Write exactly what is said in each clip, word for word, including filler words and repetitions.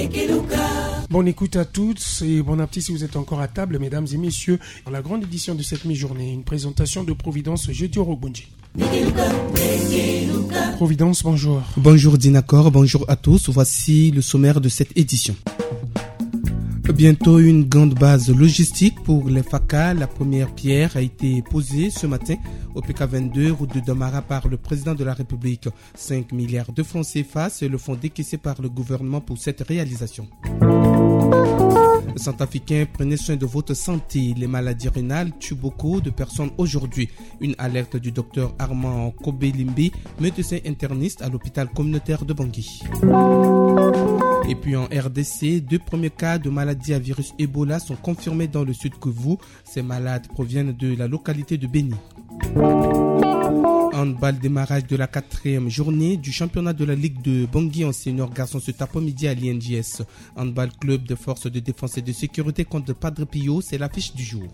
Bonne écoute à toutes et bon appétit si vous êtes encore à table, mesdames et messieurs. Dans la grande édition de cette mi-journée, une présentation de Providence jeudi au Rogbonji. Providence, bonjour. Bonjour Dinakor, bonjour à tous. Voici le sommaire de cette édition. Bientôt une grande base logistique pour les F A C A. La première pierre a été posée ce matin au P K vingt-deux, route de Damara, par le président de la République. cinq milliards de francs C F A, c'est le fonds décaissé par le gouvernement pour cette réalisation. Les Centrafricains, prenez soin de votre santé. Les maladies rénales tuent beaucoup de personnes aujourd'hui. Une alerte du docteur Armand Kobelimbi, médecin interniste à l'hôpital communautaire de Bangui. Et puis en R D C, deux premiers cas de maladie à virus Ebola sont confirmés dans le sud Kivu. Ces malades proviennent de la localité de Beni. Handball, démarrage de la quatrième journée du championnat de la Ligue de Bangui en senior garçon cet après-midi à l'I N J S. Handball club de forces de défense et de sécurité contre Padre Pio, c'est l'affiche du jour.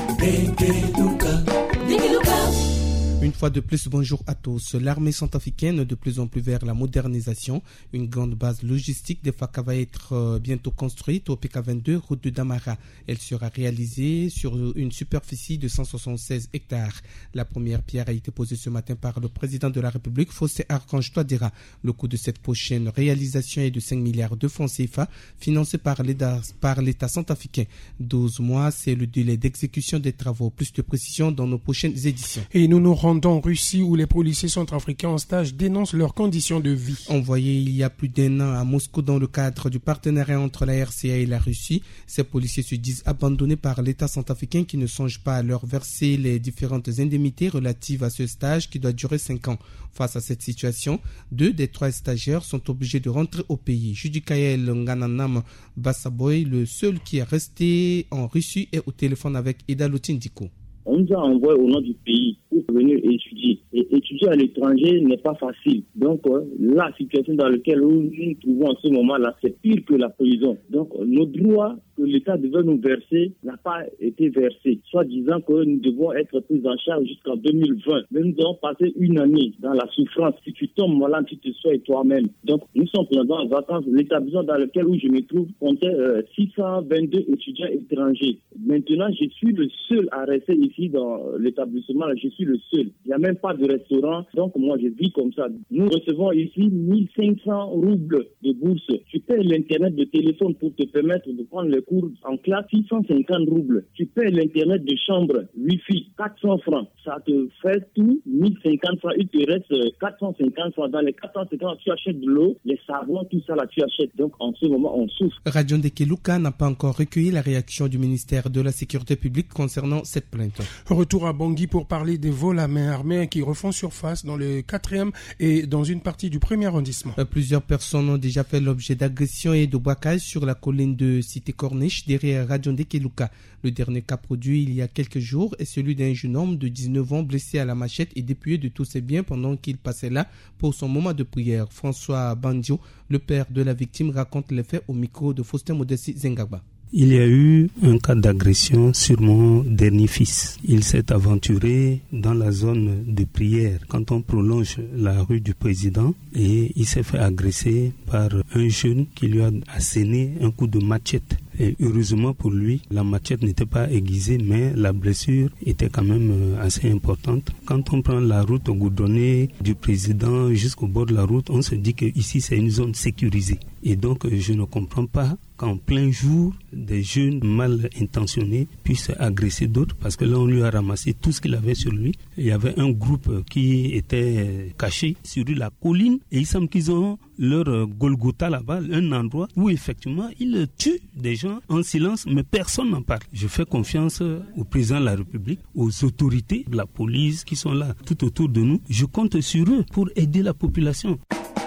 Une fois de plus, bonjour à tous. L'armée centrafricaine de plus en plus vers la modernisation. Une grande base logistique de F A C A va être bientôt construite au P K vingt-deux, route de Damara. Elle sera réalisée sur une superficie de cent soixante-seize hectares. La première pierre a été posée ce matin par le président de la République, Faustin Archange Touadéra. Le coût de cette prochaine réalisation est de cinq milliards de francs C F A, financé par l'État, par l'État centrafricain. douze mois, c'est le délai d'exécution des travaux. Plus de précisions dans nos prochaines éditions. Et nous nous rendons en Russie où les policiers centrafricains en stage dénoncent leurs conditions de vie. Envoyés il y a plus d'un an à Moscou dans le cadre du partenariat entre la R C A et la Russie, ces policiers se disent abandonnés par l'État centrafricain qui ne songe pas à leur verser les différentes indemnités relatives à ce stage qui doit durer cinq ans. Face à cette situation, deux des trois stagiaires sont obligés de rentrer au pays. Judikael Ngananam Bassaboy, le seul qui est resté en Russie, est au téléphone avec Ida Lotindiko. On nous a envoyé au nom du pays pour venir étudier. Et étudier à l'étranger n'est pas facile. Donc, euh, la situation dans laquelle nous nous trouvons en ce moment-là, c'est pire que la prison. Donc, nos droits que l'État devait nous verser n'a pas été versé, soit disant que nous devons être pris en charge jusqu'en deux mille vingt. Mais nous avons passé une année dans la souffrance. Si tu tombes malade, tu te soignes toi-même. Donc, nous sommes présents en vacances. L'établissement dans lequel où je me trouve comptait euh, six cent vingt-deux étudiants étrangers. Maintenant, je suis le seul à rester ici dans l'établissement. Je suis le seul. Il n'y a même pas de restaurant. Donc, moi, je vis comme ça. Nous recevons ici mille cinq cents roubles de bourse. Tu payes l'Internet de téléphone pour te permettre de prendre les cours en classe, six cent cinquante roubles. Tu payes l'Internet de chambre, Wi-Fi, quatre cents francs. Ça te fait tout mille cinquante francs. Il te reste quatre cent cinquante francs. Dans les quatre cent cinquante, tu achètes de l'eau, les savons, tout ça là, tu achètes. Donc, en ce moment, on souffre. Radio Ndekeluka n'a pas encore recueilli la réaction du ministère de la Sécurité publique concernant cette plainte. Retour à Bangui pour parler des vols à main armée qui refont surface dans le quatrième et dans une partie du premier arrondissement. Plusieurs personnes ont déjà fait l'objet d'agressions et de braquages sur la colline de Cité Corniche derrière Radio Ndekeluka. Le dernier cas produit il y a quelques jours est celui d'un jeune homme de dix-neuf ans blessé à la machette et dépouillé de tous ses biens pendant qu'il passait là pour son moment de prière. François Bandio, le père de la victime, raconte les faits au micro de Faustin Modessi Zengaba. Il y a eu un cas d'agression sur mon dernier fils. Il s'est aventuré dans la zone de prière quand on prolonge la rue du président et il s'est fait agresser par un jeune qui lui a asséné un coup de machette. Et heureusement pour lui, la machette n'était pas aiguisée, mais la blessure était quand même assez importante. Quand on prend la route goudronnée du président jusqu'au bord de la route, on se dit que ici c'est une zone sécurisée. Et donc je ne comprends pas qu'en plein jour, des jeunes mal intentionnés puissent agresser d'autres, parce que là on lui a ramassé tout ce qu'il avait sur lui. Il y avait un groupe qui était caché sur la colline et il semble qu'ils ont leur Golgotha là-bas, un endroit où effectivement ils tuent des gens en silence, mais personne n'en parle. Je fais confiance au président de la République, aux autorités de la police qui sont là tout autour de nous. Je compte sur eux pour aider la population.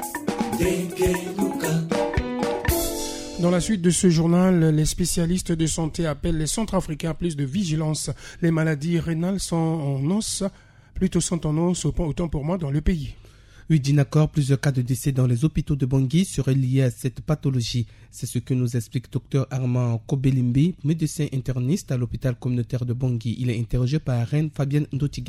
Dans la suite de ce journal, les spécialistes de santé appellent les Centrafricains à plus de vigilance. Les maladies rénales sont en hausse, plutôt sont en hausse autant pour moi dans le pays. Oui, Dinakor, plusieurs cas de décès dans les hôpitaux de Bangui seraient liés à cette pathologie. C'est ce que nous explique docteur Armand Kobelimbi, médecin interniste à l'hôpital communautaire de Bangui. Il est interrogé par Reine Fabienne Ndotiga.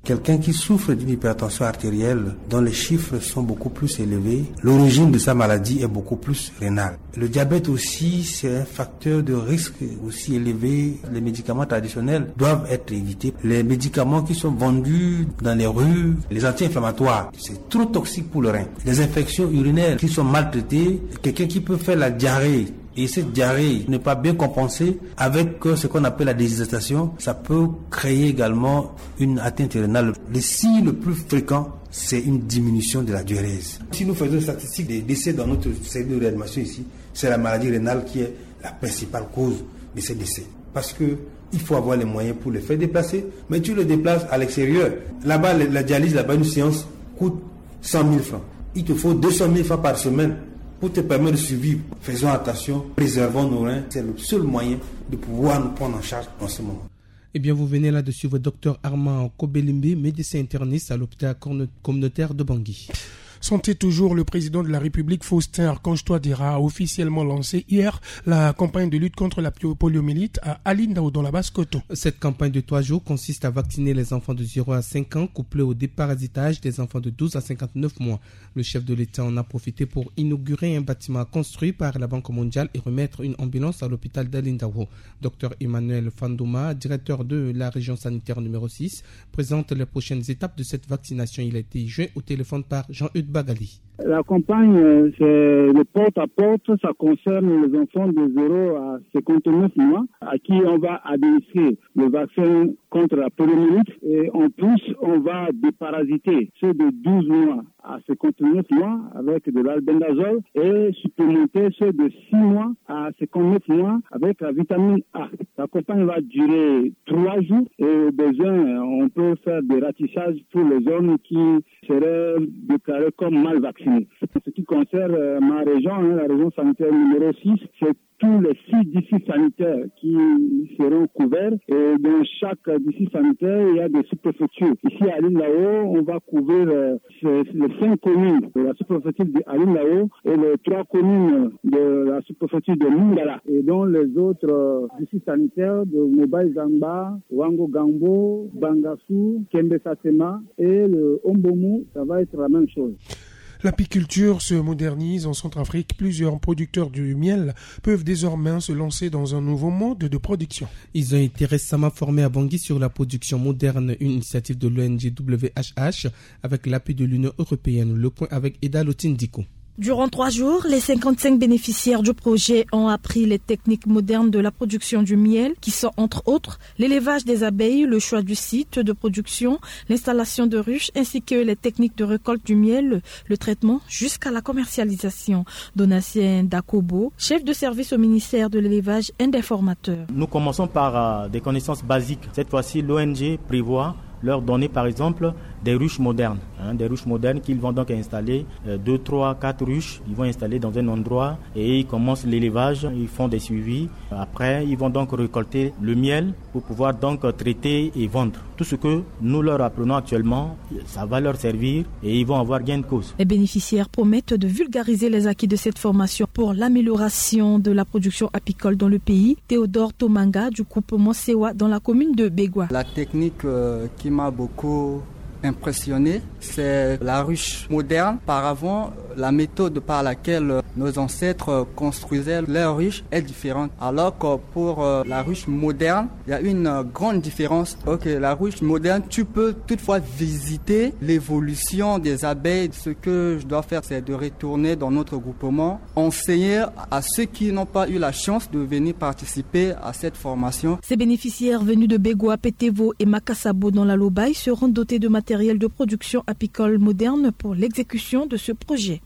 Quelqu'un qui souffre d'une hypertension artérielle, dont les chiffres sont beaucoup plus élevés, l'origine de sa maladie est beaucoup plus rénale. Le diabète aussi, c'est un facteur de risque aussi élevé. Les médicaments traditionnels doivent être évités. Les médicaments qui sont vendus dans les rues, les anti-inflammatoires, c'est trop toxique pour le rein. Les infections urinaires qui sont maltraitées, quelqu'un qui peut faire la diarrhée, et cette diarrhée n'est pas bien compensée avec ce qu'on appelle la déshydratation, ça peut créer également une atteinte rénale. Le signe le plus fréquent, c'est une diminution de la diurèse. Si nous faisons une statistique des décès dans notre service de réanimation ici, c'est la maladie rénale qui est la principale cause de ces décès. Parce que il faut avoir les moyens pour les faire déplacer, mais tu le déplaces à l'extérieur. Là-bas, la dialyse, là-bas, une séance coûte cent mille francs. Il te faut deux cent mille francs par semaine pour te permettre de survivre. Faisons attention, préservons nos reins. C'est le seul moyen de pouvoir nous prendre en charge en ce moment. Eh bien, vous venez là de suivre docteur Armand Kobelimbe, médecin interniste à l'hôpital communautaire de Bangui. Santé toujours, le président de la République, Faustin Archange-Touadéra, a officiellement lancé hier la campagne de lutte contre la poliomyélite à Alindao dans la Basse-Coton. Cette campagne de trois jours consiste à vacciner les enfants de zéro à cinq ans couplés au déparasitage des enfants de douze à cinquante-neuf mois. Le chef de l'État en a profité pour inaugurer un bâtiment construit par la Banque mondiale et remettre une ambulance à l'hôpital d'Alindao. Docteur Emmanuel Fandouma, directeur de la région sanitaire numéro six, présente les prochaines étapes de cette vaccination. Il a été joint au téléphone par Jean-Eudes Bagali. La campagne, c'est le porte-à-porte, ça concerne les enfants de zéro à cinquante-neuf mois à qui on va administrer le vaccin contre la poliomyélite et en plus, on va déparasiter ceux de douze mois à cinquante-neuf mois avec de l'albendazole et supplémenter ceux de six mois à cinquante-neuf mois avec la vitamine A. La campagne va durer trois jours et au besoin, on peut faire des ratissages pour les zones qui seraient déclarées comme mal vaccinées. En ce qui concerne euh, ma région, hein, la région sanitaire numéro six, c'est tous les six districts sanitaires qui seront couverts et dans chaque district sanitaire, il y a des sous-préfectures. Ici à Alindao, on va couvrir euh, les cinq communes de la sous-préfecture d'Alindao et les trois communes de la sous-préfecture de Mungala. Et dans les autres euh, districts sanitaires de Mobaï Zamba, Wango Gambo, Bangassou, Kembe Satema et le Ombomu, ça va être la même chose. L'apiculture se modernise en Centrafrique. Plusieurs producteurs du miel peuvent désormais se lancer dans un nouveau mode de production. Ils ont été récemment formés à Bangui sur la production moderne, une initiative de l'O N G W H H avec l'appui de l'Union européenne. Le point avec Eda Lotindiko. Durant trois jours, les cinquante-cinq bénéficiaires du projet ont appris les techniques modernes de la production du miel, qui sont entre autres l'élevage des abeilles, le choix du site de production, l'installation de ruches, ainsi que les techniques de récolte du miel, le traitement jusqu'à la commercialisation. Donatien Dakobo, chef de service au ministère de l'élevage, un des formateurs. Nous commençons par euh, des connaissances basiques. Cette fois-ci, l'O N G prévoit leur donner par exemple des ruches modernes, hein, des ruches modernes qu'ils vont donc installer, euh, deux, trois, quatre ruches, ils vont installer dans un endroit et ils commencent l'élevage, ils font des suivis. Après, ils vont donc récolter le miel pour pouvoir donc traiter et vendre. Tout ce que nous leur apprenons actuellement, ça va leur servir et ils vont avoir gain de cause. Les bénéficiaires promettent de vulgariser les acquis de cette formation pour l'amélioration de la production apicole dans le pays. Théodore Tomanga du groupe Monsewa dans la commune de Bégua. La technique euh, qui m'a beaucoup impressionné, c'est la ruche moderne. Par avant, la méthode par laquelle nos ancêtres construisaient leurs ruches est différente. Alors que pour la ruche moderne, il y a une grande différence. Ok, la ruche moderne, tu peux toutefois visiter l'évolution des abeilles. Ce que je dois faire, c'est de retourner dans notre groupement, enseigner à ceux qui n'ont pas eu la chance de venir participer à cette formation. Ces bénéficiaires venus de Bégua, Pétévo et Makasabo dans la Lobaye seront dotés de matériel de production apicole moderne pour l'exécution de ce projet.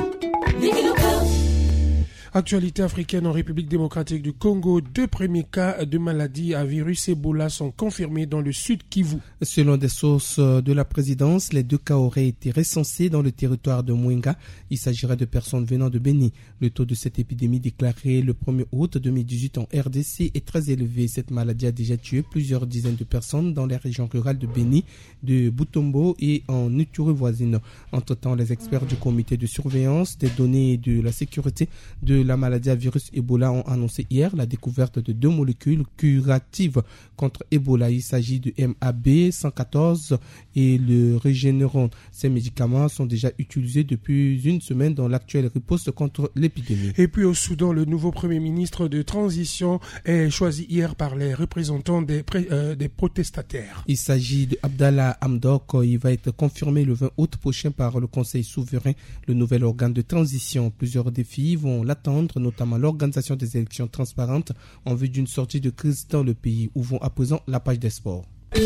Actualité africaine en République démocratique du Congo, deux premiers cas de maladie à virus Ebola sont confirmés dans le sud Kivu. Selon des sources de la présidence, les deux cas auraient été recensés dans le territoire de Mwenga. Il s'agirait de personnes venant de Béni. Le taux de cette épidémie déclaré le premier août deux mille dix-huit en R D C est très élevé. Cette maladie a déjà tué plusieurs dizaines de personnes dans les régions rurales de Béni, de Butombo et en Ituri voisine. Entre-temps, les experts du comité de surveillance des données de la sécurité de de la maladie à virus Ebola ont annoncé hier la découverte de deux molécules curatives contre Ebola. Il s'agit du M A B cent quatorze et le Regeneron. Ces médicaments sont déjà utilisés depuis une semaine dans l'actuelle riposte contre l'épidémie. Et puis au Soudan, le nouveau Premier ministre de transition est choisi hier par les représentants des, pré, euh, des protestataires. Il s'agit de Abdallah Hamdok. Il va être confirmé le vingt août prochain par le Conseil souverain, le nouvel organe de transition. Plusieurs défis vont l'attendre, notamment l'organisation des élections transparentes en vue d'une sortie de crise dans le pays. Ouvrons à présent la page des sports.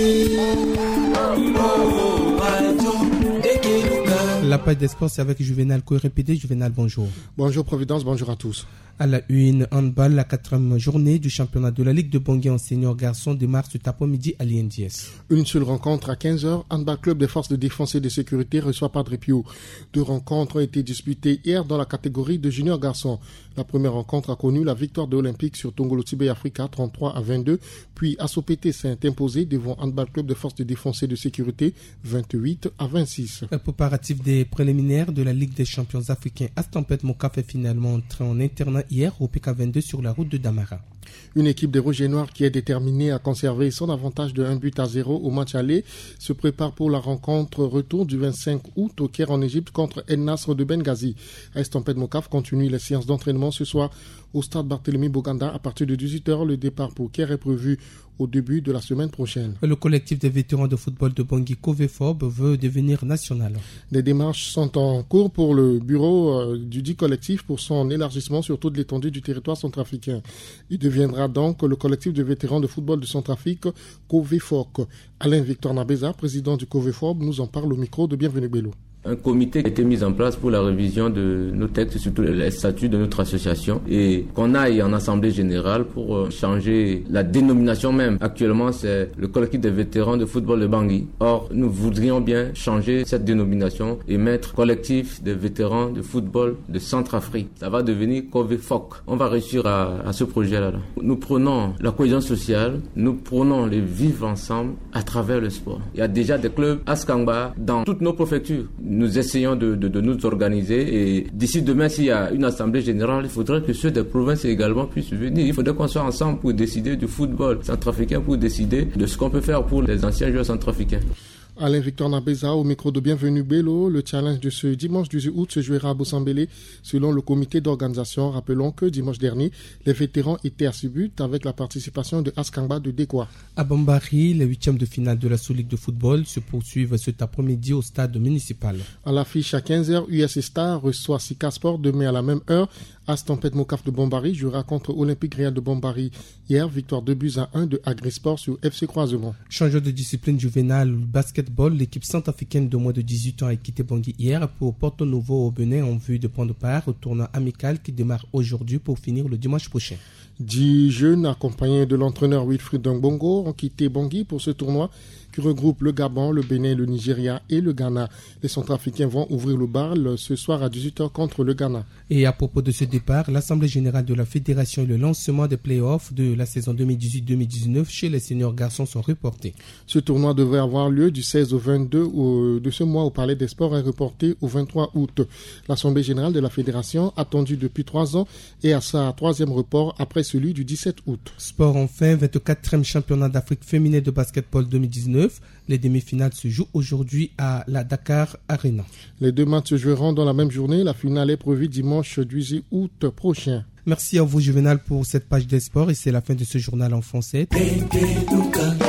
La page des sports, c'est avec Juvenal Kourépédé. Juvenal, bonjour. Bonjour Providence, bonjour à tous. À la une, handball, la quatrième journée du championnat de la Ligue de Bangui en senior garçon démarre cet après-midi à l'I N D S. Une seule rencontre à quinze heures, Handball Club des forces de défense et de sécurité reçoit Padre Pio. Deux rencontres ont été disputées hier dans la catégorie de junior garçon. La première rencontre a connu la victoire de Olympique sur Tongolo Tibé Africa trente-trois à vingt-deux, puis Assopété s'est imposé devant Handball Club des forces de défense et de sécurité vingt-huit à vingt-six. Le préparatif des préliminaires de la Ligue des champions africains, Astampet Mokaf est finalement entré en internat hier au P K vingt-deux sur la route de Damara. Une équipe des Rouges et Noirs qui est déterminée à conserver son avantage de un but à zéro au match aller se prépare pour la rencontre retour du vingt-cinq août au Caire en Égypte contre El Nasr de Benghazi. Estampet Mokaf continue les séances d'entraînement ce soir au stade Barthélemy Boganda à partir de dix-huit heures. Le départ pour Caire est prévu au début de la semaine prochaine. Le collectif des vétérans de football de Bangui, Covefob, veut devenir national. Des démarches sont en cours pour le bureau euh, du dit collectif pour son élargissement sur toute l'étendue du territoire centrafricain. Il deviendra donc le collectif de vétérans de football de Centrafrique, Covefoc. Alain Victor Nabeza, président du Covefob, nous en parle au micro de Bienvenue Bello. Un comité a été mis en place pour la révision de nos textes, surtout les statuts de notre association, et qu'on aille en assemblée générale pour changer la dénomination même. Actuellement, c'est le collectif des vétérans de football de Bangui. Or, nous voudrions bien changer cette dénomination et mettre collectif des vétérans de football de Centrafrique. Ça va devenir Covefoc. On va réussir à, à ce projet-là. Nous prenons la cohésion sociale, nous prenons le vivre ensemble à travers le sport. Il y a déjà des clubs à Skangba dans toutes nos préfectures. Nous essayons de, de, de nous organiser et d'ici demain, s'il y a une assemblée générale, il faudrait que ceux des provinces également puissent venir. Il faudrait qu'on soit ensemble pour décider du football centrafricain, pour décider de ce qu'on peut faire pour les anciens joueurs centrafricains. Alain Victor Nabeza au micro de Bienvenue Bello. Le challenge de ce dimanche dix-huit août se jouera à Boussambélé selon le comité d'organisation. Rappelons que dimanche dernier, les vétérans étaient à ce but avec la participation de Askangba de Dekwa. À Bambari, les huitièmes de finale de la Sous-Ligue de football se poursuivent cet après-midi au stade municipal. À l'affiche à quinze heures, U S Star reçoit Sika Sport. Demain à la même heure, Astampet Mokaf de Bambari jouera contre Olympique Réal de Bambari. Hier, victoire deux buts à un de Agrisport sur F C Croisement. Changeant de discipline juvénale, basketball, l'équipe centrafricaine de moins de dix-huit ans a quitté Bangui hier pour Porto Novo au Bénin en vue de prendre part au tournoi amical qui démarre aujourd'hui pour finir le dimanche prochain. Dix jeunes accompagnés de l'entraîneur Wilfried Bongo ont quitté Bangui pour ce tournoi qui regroupe le Gabon, le Bénin, le Nigeria et le Ghana. Les Centrafricains vont ouvrir le bal ce soir à dix-huit heures contre le Ghana. Et à propos de ce départ, l'Assemblée générale de la Fédération et le lancement des play-offs de la saison deux mille dix-huit deux mille dix-neuf chez les seniors garçons sont reportés. Ce tournoi devrait avoir lieu du seize au vingt-deux de ce mois au Palais des Sports est reporté au vingt-trois août. L'Assemblée générale de la Fédération, attendue depuis trois ans, est à sa troisième report après celui du dix-sept août. Sport enfin, vingt-quatrième championnat d'Afrique féminin de basketball deux mille dix-neuf. Les demi-finales se jouent aujourd'hui à la Dakar Arena. Les deux matchs se joueront dans la même journée. La finale est prévue dimanche dix-huit août prochain. Merci à vous Juvenal pour cette page des sports et c'est la fin de ce journal en français.